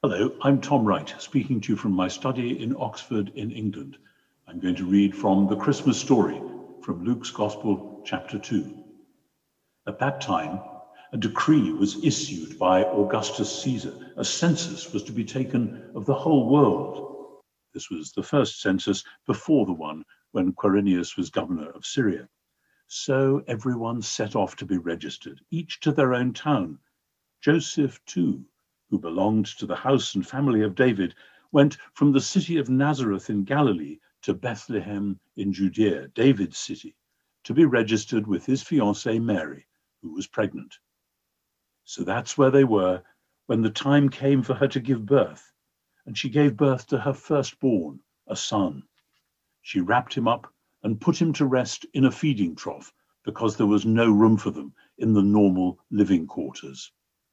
Hello, I'm Tom Wright, speaking to you from my study in Oxford in England. I'm going to read from the Christmas story from Luke's Gospel, chapter 2. At that time, a decree was issued by Augustus Caesar. A census was to be taken of the whole world. This was the first census before the one when Quirinius was governor of Syria. So everyone set off to be registered, each to their own town. Joseph, too, who belonged to the house and family of David, went from the city of Nazareth in Galilee to Bethlehem in Judea, David's city, to be registered with his fiancée Mary, who was pregnant. So that's where they were when the time came for her to give birth, and she gave birth to her firstborn, a son. She wrapped him up and put him to rest in a feeding trough because there was no room for them in the normal living quarters.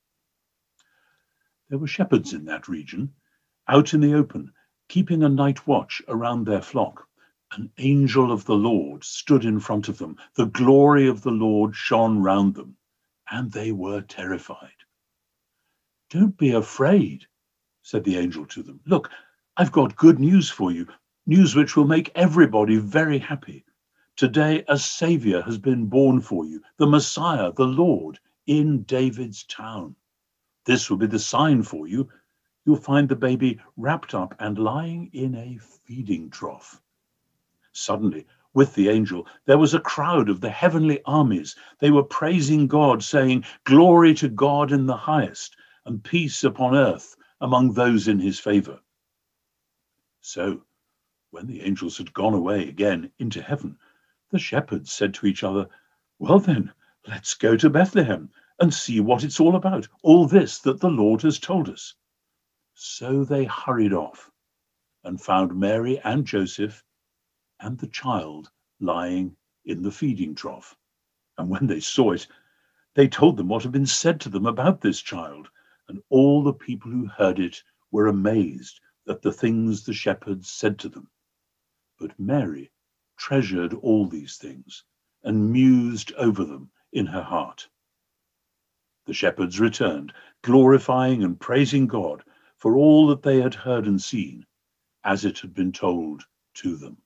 There were shepherds in that region, out in the open, keeping a night watch around their flock. An angel of the Lord stood in front of them. The glory of the Lord shone round them, and they were terrified. "Don't be afraid," said the angel to them. "Look, I've got good news for you, news which will make everybody very happy. Today a Savior has been born for you, the Messiah, the Lord, in David's town. This will be the sign for you. You'll find the baby wrapped up and lying in a feeding trough." Suddenly, with the angel, there was a crowd of the heavenly armies. They were praising God, saying, "Glory to God in the highest, and peace upon earth among those in his favor." So, when the angels had gone away again into heaven, the shepherds said to each other, "Well then, let's go to Bethlehem and see what it's all about, all this that the Lord has told us." So they hurried off and found Mary and Joseph and the child lying in the feeding trough. And when they saw it, they told them what had been said to them about this child. And all the people who heard it were amazed at the things the shepherds said to them. But Mary treasured all these things and mused over them in her heart. The shepherds returned, glorifying and praising God for all that they had heard and seen, as it had been told to them.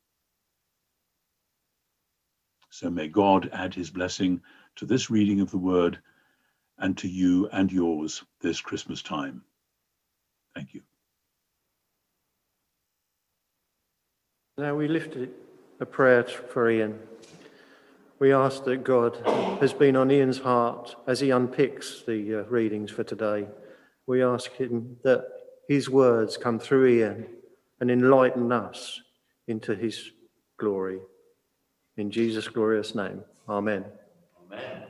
So may God add his blessing to this reading of the word and to you and yours this Christmas time. Thank you. Now we lift a prayer for Ian. We ask that God has been on Ian's heart as he unpicks the readings for today. We ask him that his words come through Ian and enlighten us into his glory. In Jesus' glorious name, amen. Amen.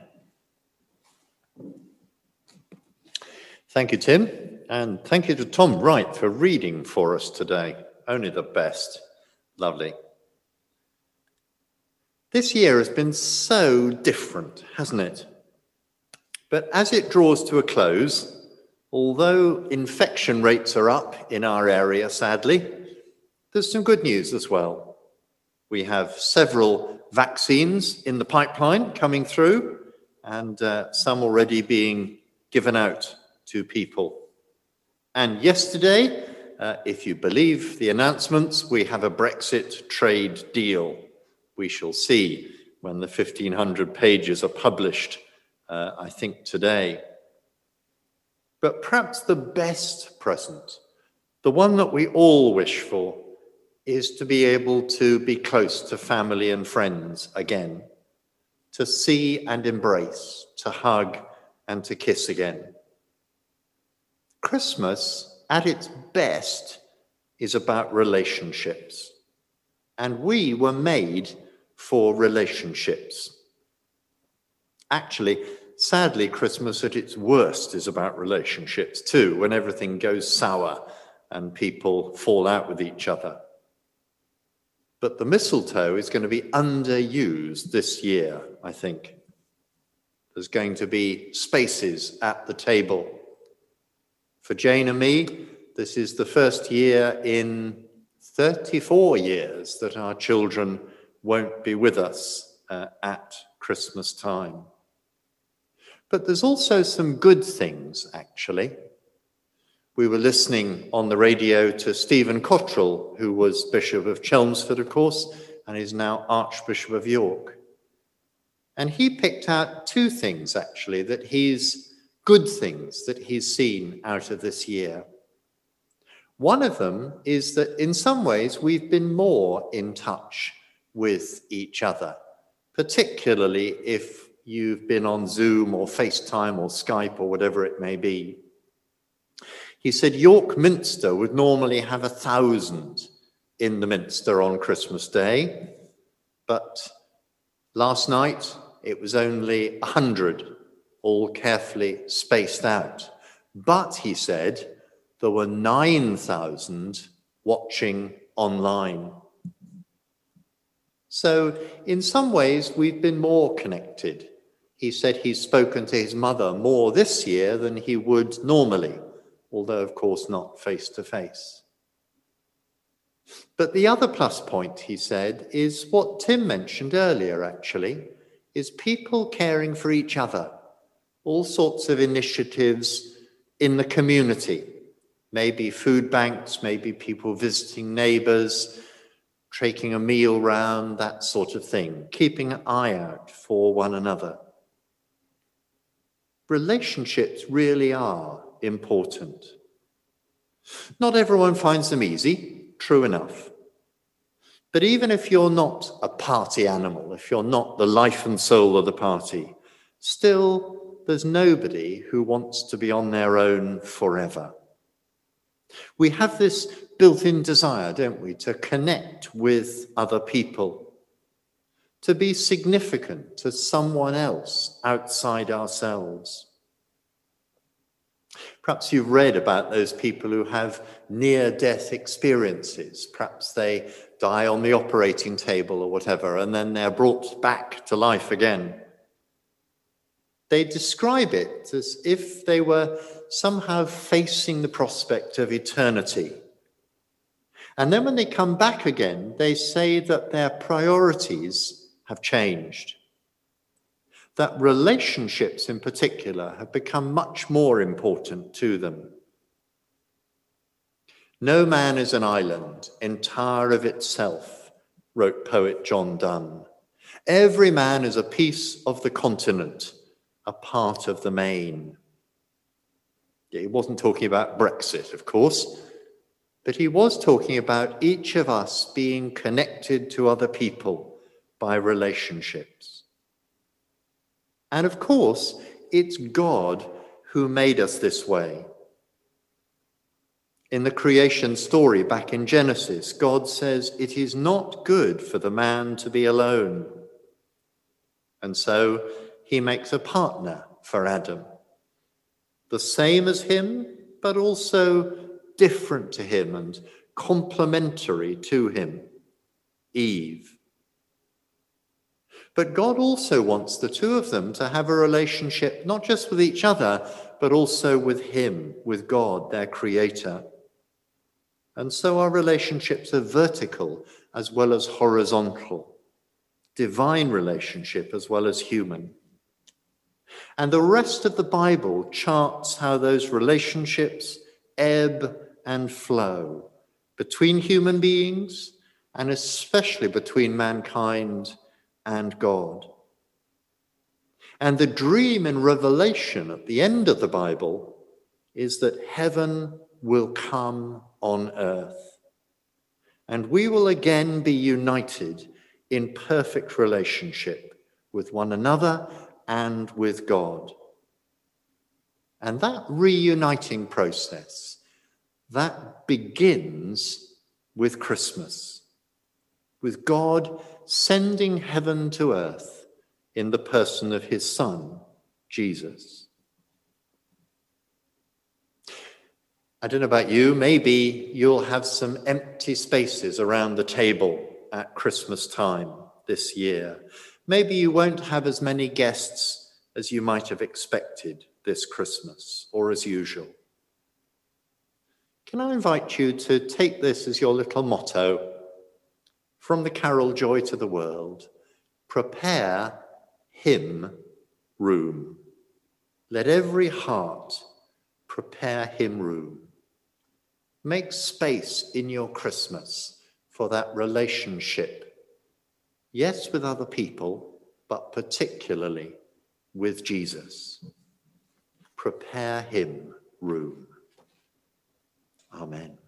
Thank you, Tim, and thank you to Tom Wright for reading for us today. Only the best. Lovely. This year has been so different, hasn't it? But as it draws to a close, although infection rates are up in our area, sadly, there's some good news as well. We have several vaccines in the pipeline coming through, and some already being given out to people. And yesterday, if you believe the announcements, we have a Brexit trade deal. We shall see when the 1,500 pages are published, I think today. But perhaps the best present, the one that we all wish for, is to be able to be close to family and friends again, to see and embrace, to hug and to kiss again. Christmas, at its best, is about relationships. And we were made for relationships. Actually, sadly, Christmas at its worst is about relationships too, when everything goes sour and people fall out with each other. But the mistletoe is going to be underused this year, I think. There's going to be spaces at the table. For Jane and me, this is the first year in 34 years that our children won't be with us at Christmas time. But there's also some good things, actually. We were listening on the radio to Stephen Cottrell, who was Bishop of Chelmsford, of course, and is now Archbishop of York. And he picked out two things, actually, good things that he's seen out of this year. One of them is that in some ways we've been more in touch with each other, particularly if you've been on Zoom or FaceTime or Skype or whatever it may be. He said York Minster would normally have 1,000 in the Minster on Christmas Day, but last night it was only 100, all carefully spaced out. But, he said, there were 9,000 watching online. So, in some ways, we've been more connected. He said he's spoken to his mother more this year than he would normally, although, of course, not face to face. But the other plus point, he said, is what Tim mentioned earlier, actually, is people caring for each other. All sorts of initiatives in the community. Maybe food banks, maybe people visiting neighbours, taking a meal round, that sort of thing. Keeping an eye out for one another. Relationships really are important. Not everyone finds them easy, true enough. But even if you're not a party animal, if you're not the life and soul of the party, still there's nobody who wants to be on their own forever. We have this built-in desire, don't we, to connect with other people, to be significant to someone else outside ourselves. Perhaps you've read about those people who have near-death experiences. Perhaps they die on the operating table or whatever, and then they're brought back to life again. They describe it as if they were somehow facing the prospect of eternity. And then when they come back again, they say that their priorities have changed. That relationships in particular have become much more important to them. No man is an island, entire of itself, wrote poet John Donne. Every man is a piece of the continent, a part of the main. He wasn't talking about Brexit, of course, but he was talking about each of us being connected to other people by relationships. And of course, it's God who made us this way. In the creation story back in Genesis, God says, "It is not good for the man to be alone." And so he makes a partner for Adam, the same as him, but also different to him and complementary to him, Eve. But God also wants the two of them to have a relationship not just with each other, but also with him, with God, their creator. And so our relationships are vertical as well as horizontal, divine relationship as well as human. And the rest of the Bible charts how those relationships ebb and flow between human beings and especially between mankind and God. And the dream in Revelation at the end of the Bible is that heaven will come on earth. And we will again be united in perfect relationship with one another and with God. And that reuniting process, that begins with Christmas, with God sending heaven to earth in the person of his Son, Jesus. I don't know about you, maybe you'll have some empty spaces around the table at Christmas time this year. Maybe you won't have as many guests as you might have expected this Christmas or as usual. Can I invite you to take this as your little motto from the carol Joy to the World? Prepare him room. Let every heart prepare him room. Make space in your Christmas for that relationship. Yes, with other people, but particularly with Jesus. Prepare him room. Amen.